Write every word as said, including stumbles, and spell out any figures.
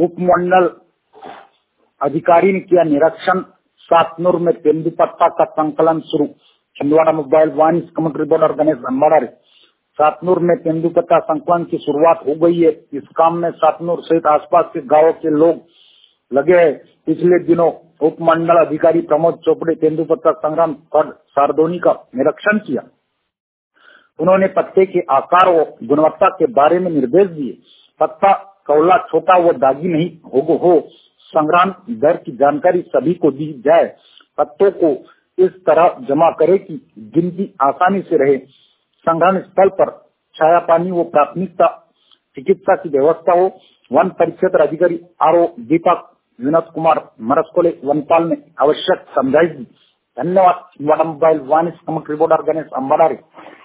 उपमंडल अधिकारी ने किया निरीक्षण। सातनूर में तेंदुपत्ता का संकलन शुरू। Chhindwara mobile one comment reporter Ganesh Ambadari. Satnur में तेंदुपत्ता संकलन की शुरुआत हो गई है। इस काम में सातनूर सहित आसपास के गांवों के लोग लगे हैं। पिछले दिनों उपमंडल अधिकारी प्रमोद चोपड़े तेंदुपत्ता संग्राम खंड सारदोनी का निरीक्षण किया। उन्होंने पत्ते के आकार व गुणवत्ता के बारे में निर्देश दिए। पत्ता कौला, छोटा व दागी नहीं हो, हो संग्रहण दर की जानकारी सभी को दी जाए। पत्तों को इस तरह जमा करे कि गिनती आसानी से रहे। संग्रहण स्थल पर छाया पानी व प्राथमिकता चिकित्सा की व्यवस्था हो। वन परिक्षेत्र अधिकारी आर ओ दीपक विनोद कुमार मरस्कोले वनपाल ने आवश्यक समझाइश दी। धन्यवाद। Mobile one comment reporter Ganesh अंबाड़ारी।